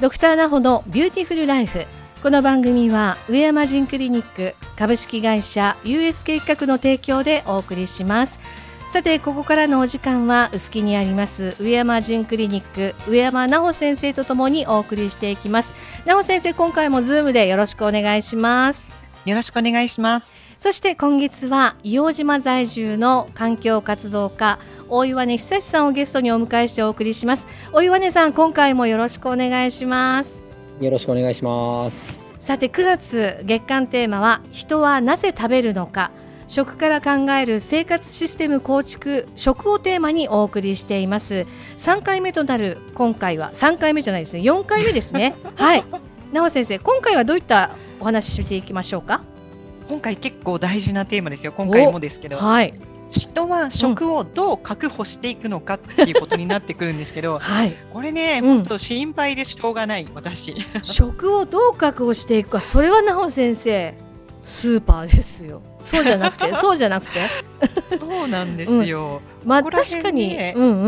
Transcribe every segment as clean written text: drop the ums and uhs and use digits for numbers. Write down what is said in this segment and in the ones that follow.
ドクターナホのビューティフルライフ。この番組は上山ジンクリニック株式会社 USK 企画の提供でお送りします。さて、ここからのお時間は臼杵にあります上山ジンクリニック上山奈穂先生とともにお送りしていきます。奈穂先生、今回もズームでよろしくお願いします。 よろしくお願いします。 そして今月は硫黄島在住の環境活動家大岩根久さんをゲストにお迎えしてお送りします。大岩根さん、今回もよろしくお願いします。 よろしくお願いします。 さて、9月月間テーマは人はなぜ食べるのか、食から考える生活システム構築、食をテーマにお送りしています。3回目となる今回は、3回目じゃないですね、4回目ですね。はい、奈穂先生、今回はどういったお話ししていきましょうか。 今回結構大事なテーマですよ。今回もですけど、 はい、 人は食をどう確保していくのかっていうことになってくるんですけど、 はい、 これね、本当心配でしょうがない私。 食をどう確保していくか、それは奈穂先生、スーパーですよ。そうじゃなくてそうじゃなくてそうなんですよ、 まあ、確かに、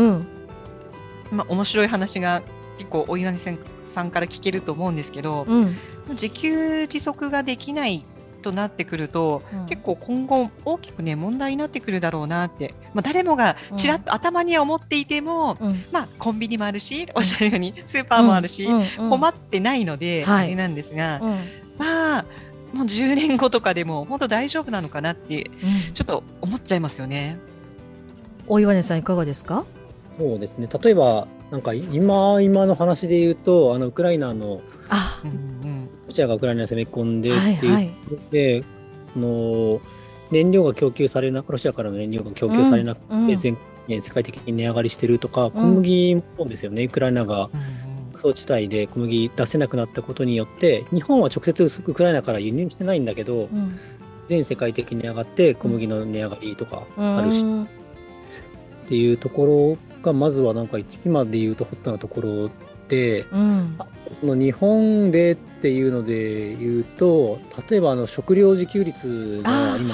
面白い話が結構お岩根さんから聞けると思うんですけど、自給自足ができないとなってくると、結構今後大きくね問題になってくるだろうなって、誰もがちらっと頭には思っていても、コンビニもあるし、おっしゃるようにスーパーもあるし、困ってないので、あれなんですが、もう10年後とかでも本当大丈夫なのかなって、ちょっと思っちゃいますよね。 大岩根さん、いかがですか。 そうですね、例えばなんか今の話で言うと、ウクライナのロシアがウクライナに攻め込んでっていうで、燃料が供給されなく、ロシアからの燃料が供給されなくて、全年世界的に値上がりしてるとか、小麦もですよね。ウクライナが紛争地帯で小麦出せなくなったことによって、日本は直接ウクライナから輸入してないんだけど、全世界的に上がって小麦の値上がりとかあるし、っていうところがまずはなんか今で言うとホットなところで、その日本でっていうので言うと、例えば食料自給率が今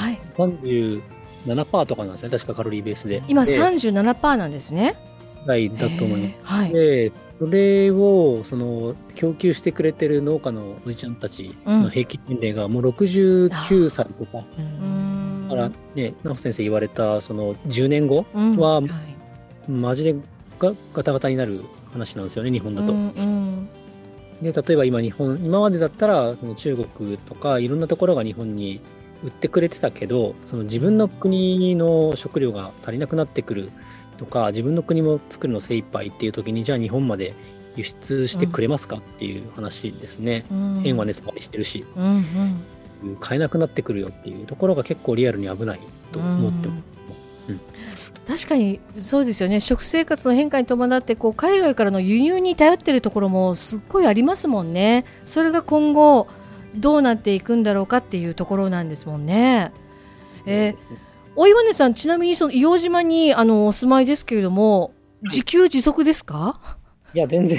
37% とかなんですね、確かカロリーベースで。 今 37% なんですね。 はいだと思います。でそれを供給してくれてる農家のおじちゃんたちの平均年齢がもう69歳とか、だからね、奈穂先生言われたその10年後は、マジでガタガタになる話なんですよね、日本だと。で例えば今までだったらその中国とかいろんなところが日本に売ってくれてたけど、その自分の国の食料が足りなくなってくるとか、自分の国も作るの精一杯っていう時に、じゃあ日本まで輸出してくれますかっていう話ですね。円は値下がりしてるし、買えなくなってくるよっていうところが結構リアルに危ないと思ってます。 確かにそうですよね。食生活の変化に伴って海外からの輸入に頼っているところもすっごいありますもんね。それが今後どうなっていくんだろうかっていうところなんですもんね。大岩根さん、ちなみにその硫黄島にお住まいですけれども、自給自足ですか。 いや全然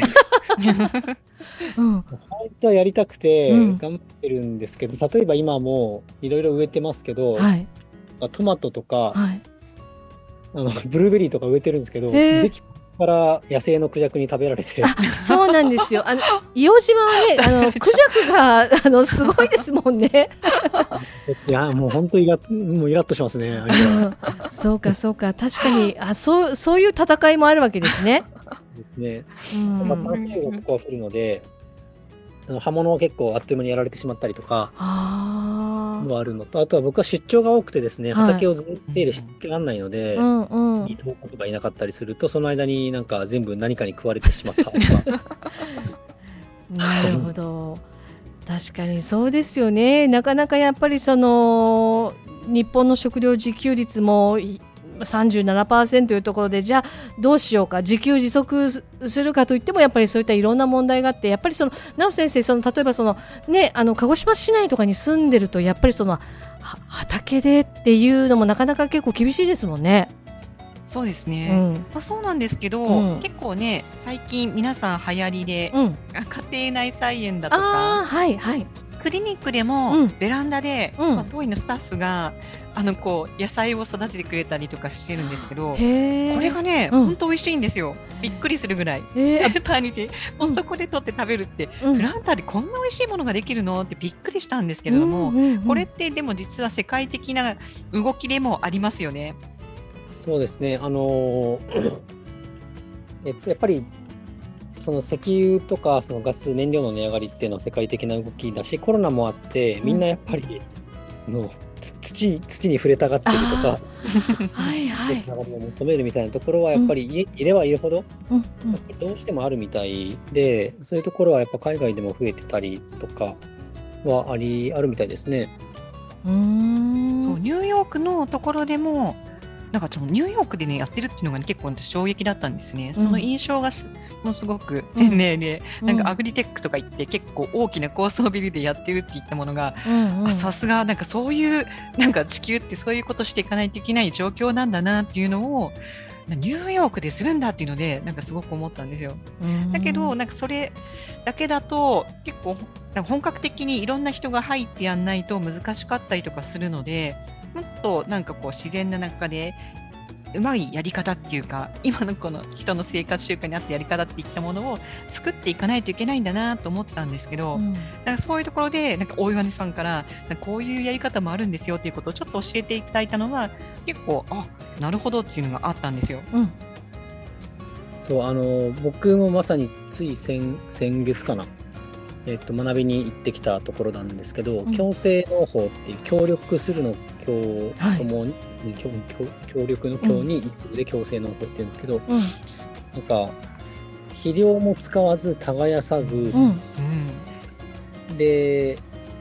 本当はやりたくて頑張ってるんですけど、例えば今もいろいろ植えてますけど、トマトとか、ブルーベリーとか植えてるんですけど、できたら野生のクジャクに食べられて。 そうなんですよ。硫黄島はね、クジャクがすごいですもんね。 いやもう本当にもうイラッとしますね。 そうかそうか、確かにそういう戦いもあるわけですね。 酸性が結構降るので、葉物は結構あっという間にやられてしまったりとかもあるのと、あとは僕は出張が多くてですね、畑をずっと手入れしてらんないので、いとことかいなかったりすると、その間になんか全部何かに食われてしまったとか。 なるほど、確かにそうですよね。なかなかやっぱり日本の食料自給率も37% というところで、じゃあどうしようか、自給自足するかといっても、やっぱりそういったいろんな問題があって、やっぱり奈緒先生、例えば鹿児島市内とかに住んでると、やっぱり畑でっていうのもなかなか結構厳しいですもんね。 そうですね、そうなんですけど、結構ね最近皆さん流行りで、家庭内菜園だとか、クリニックでもベランダで、当院のスタッフがこう野菜を育ててくれたりとかしてるんですけど、これがね、本当美味しいんですよ。びっくりするぐらい。スーパーにてもうそこで取って食べるって、プランターでこんな美味しいものができるのってびっくりしたんですけれども、これってでも実は世界的な動きでもありますよね。 そうですね。やっぱりその石油とかそのガス燃料の値上がりっていうのは世界的な動きだし、コロナもあってみんなやっぱりその土に触れたがってるとかはいはい、を求めるみたいなところはやっぱりいればいるほど、どうしてもあるみたいで、そういうところはやっぱ海外でも増えてたりとかはあるみたいですね。 そうニューヨークのところでもなんかニューヨークでねやってるっていうのが、ね、結構衝撃だったんですね。その印象がもうすごく鮮明で、なんかアグリテックとか言って結構大きな高層ビルでやってるって言ったものが、さすがなんかそういうなんか地球ってそういうことしていかないといけない状況なんだなっていうのをニューヨークでするんだっていうのでなんかすごく思ったんですよ。だけどなんかそれだけだと結構なんか本格的にいろんな人が入ってやんないと難しかったりとかするので、もっとなんかこう自然な中でうまいやり方っていうか、今のこの人の生活習慣に合ったやり方っていったものを作っていかないといけないんだなと思ってたんですけど、なんかそういうところでなんか大岩根さんからなんかこういうやり方もあるんですよっていうことをちょっと教えていただいたのは結構なるほどっていうのがあったんですよ。 そう僕もまさについ先月かな、学びに行ってきたところなんですけど、共生農法っていう協力するの共に、協力の協に一個で共生農法っていうんですけど、なんか肥料も使わず耕さず、で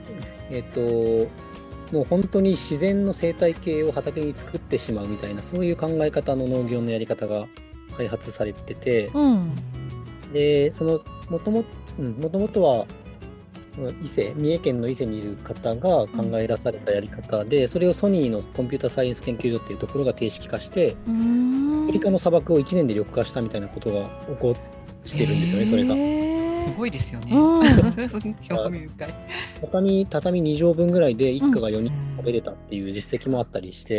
もう本当に自然の生態系を畑に作ってしまうみたいな、そういう考え方の農業のやり方が開発されてて、でそのもともとは三重県の伊勢にいる方が考え出されたやり方で、それをソニーのコンピュータサイエンス研究所っていうところが定式化して、アフリカの砂漠を1年で緑化したみたいなことが起こしてるんですよね。それがすごいですよね。興味深い。 畳2畳分ぐらいで一家が4人食べれたっていう実績もあったりして、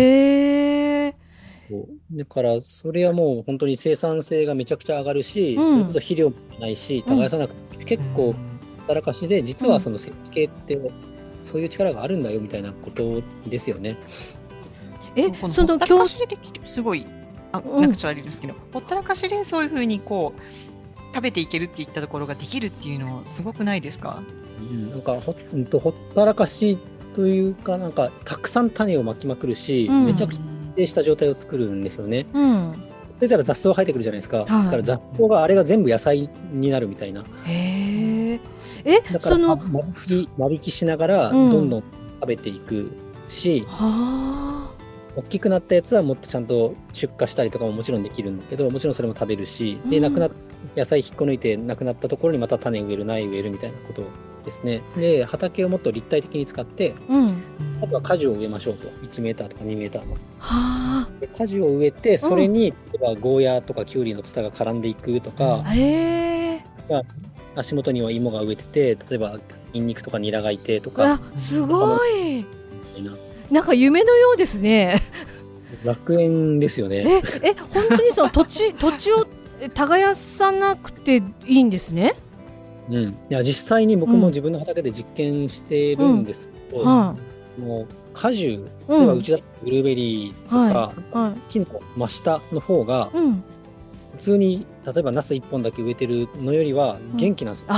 だからそれはもう本当に生産性がめちゃくちゃ上がるし、それこそ肥料もないし耕さなくて結構たらかしで、実はその設計ってそういう力があるんだよみたいなことですよね。 そのほったらかしですごいなんかちょっとあれですけど、ほったらかしでそういうふうにこう食べていけるっていったところができるっていうのすごくないですか？ なんかほったらかしというか、なんかたくさん種をまきまくるし、めちゃくちゃ安定した状態を作るんですよね。それたら雑草生えてくるじゃないですか。だから雑草があれが全部野菜になるみたいな。だから間引きしながらどんどん食べていくし、大きくなったやつはもっとちゃんと出荷したりとかももちろんできるんだけど、もちろんそれも食べるし、で野菜引っこ抜いてなくなったところにまた種植える苗植えるみたいなことですね。で畑をもっと立体的に使って、あとは果樹を植えましょうと、1メーターとか2メーターので果樹を植えて、それに例えばゴーヤーとかキュウリのツタが絡んでいくとか、足元には芋が植えてて、例えばニンニクとかニラがいてとか。 すごいなんか夢のようですね。 楽園ですよね。 本当にその土地を耕さなくていいんですね。 いや実際に僕も自分の畑で実験してるんですけど、もう果樹、例えばうちだとブルーベリーとか、木の真下の方が、普通に例えばナス1本だけ植えてるのよりは元気なんですよ。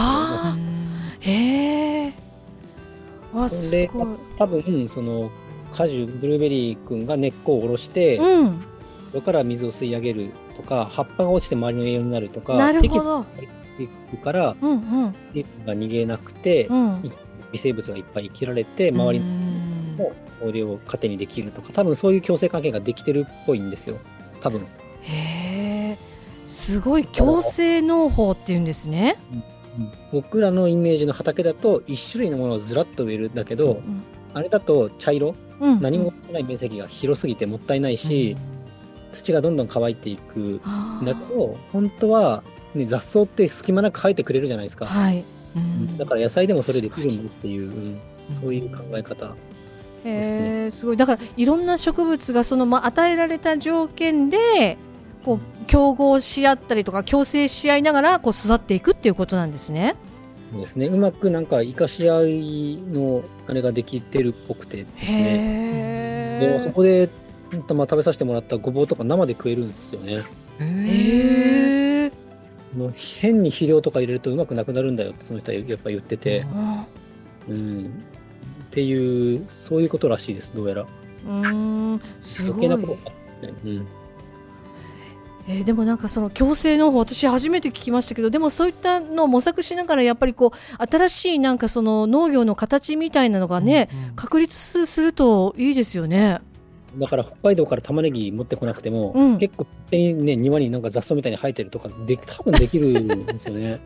それは多分その果樹ブルーベリー君が根っこを下ろして、そこから水を吸い上げるとか、葉っぱが落ちて周りの栄養になるとか、適度にいくから水分が逃げなくて、微生物がいっぱい生きられて周りのそれを糧にできるとか、多分そういう共生関係ができてるっぽいんですよ、多分。 すごい共生農法っていうんですね。 僕らのイメージの畑だと1種類のものをずらっと植えるんだけど、あれだと茶色、何もない面積が広すぎてもったいないし、土がどんどん乾いていくんだけど、本当は、雑草って隙間なく生えてくれるじゃないですか。だから野菜でもそれできるんだっていう、そういう考え方すごい。だからいろんな植物がその、与えられた条件でこう競合し合ったりとか共生し合いながらこう育っていくっていうことなんですね。 ですね。うまくなんか生かし合いのあれができてるっぽくてですね。でそこで、食べさせてもらったごぼうとか生で食えるんですよね。もう変に肥料とか入れるとうまくなくなるんだよってその人はやっぱ言ってて、っていうそういうことらしいです。どうやら。 すごい。 余計なことか、 でもなんかその共生農法私初めて聞きましたけど、でもそういったのを模索しながらやっぱりこう新しいなんかその農業の形みたいなのがね、確立するといいですよね。 だから北海道から玉ねぎ持ってこなくても、結構手にね庭になんか雑草みたいに生えてるとか多分できるんですよね。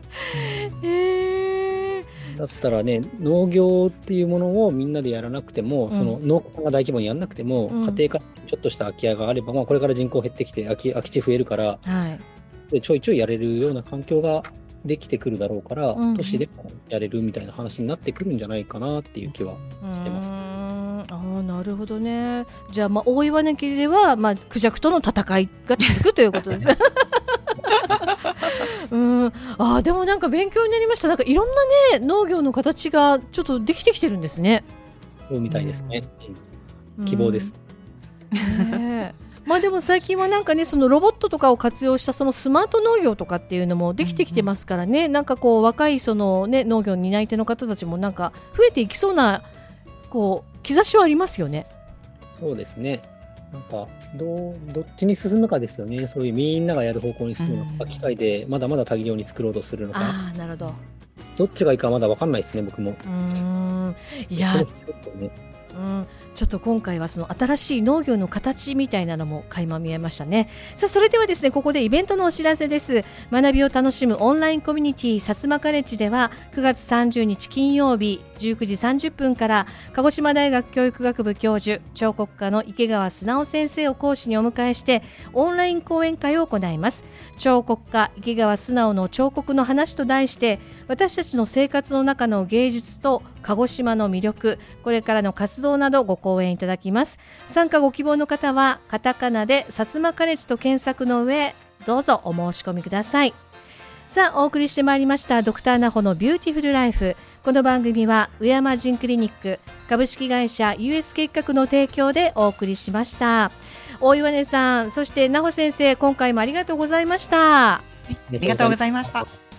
だったらね、農業っていうものをみんなでやらなくても、その農家が大規模にやらなくても、家庭からちょっとした空き家があれば、これから人口減ってきて空き地増えるから、でちょいちょいやれるような環境ができてくるだろうから、都市でもやれるみたいな話になってくるんじゃないかなっていう気はしてます。 なるほどね。じゃあ、大岩根家では、クジャクとの戦いが続くということです。でもなんか勉強になりました。なんかいろんなね農業の形がちょっとできてきてるんですね。 そうみたいですね。希望です。 でも最近はなんかねそのロボットとかを活用したそのスマート農業とかっていうのもできてきてますからね、なんかこう若いそのね農業担い手の方たちもなんか増えていきそうなこう兆しはありますよね。 そうですね。なんかどっちに進むかですよね。そういうみんながやる方向に進むのか、機械でまだまだ大量に作ろうとするのか。 なるほど。 どっちがいいかまだ分かんないですね、僕も。 いやちょっと今回はその新しい農業の形みたいなのも垣間見えましたね。さあそれではですね、ここでイベントのお知らせです。学びを楽しむオンラインコミュニティ薩摩カレッジでは9月30日金曜日19時30分から鹿児島大学教育学部教授彫刻家の池川直先生を講師にお迎えしてオンライン講演会を行います。彫刻家池川直の彫刻の話と題して私たちの生活の中の芸術と鹿児島の魅力、これからの活動などご講演いただきます。参加ご希望の方はカタカナで薩摩カレッジと検索の上どうぞお申し込みください。さあお送りしてまいりましたドクター奈穂のビューティフルライフ。この番組は上山ジンクリニック株式会社 US 結核の提供でお送りしました。大岩根さん、そして奈穂先生、今回もありがとうございました。 ありがとうございました。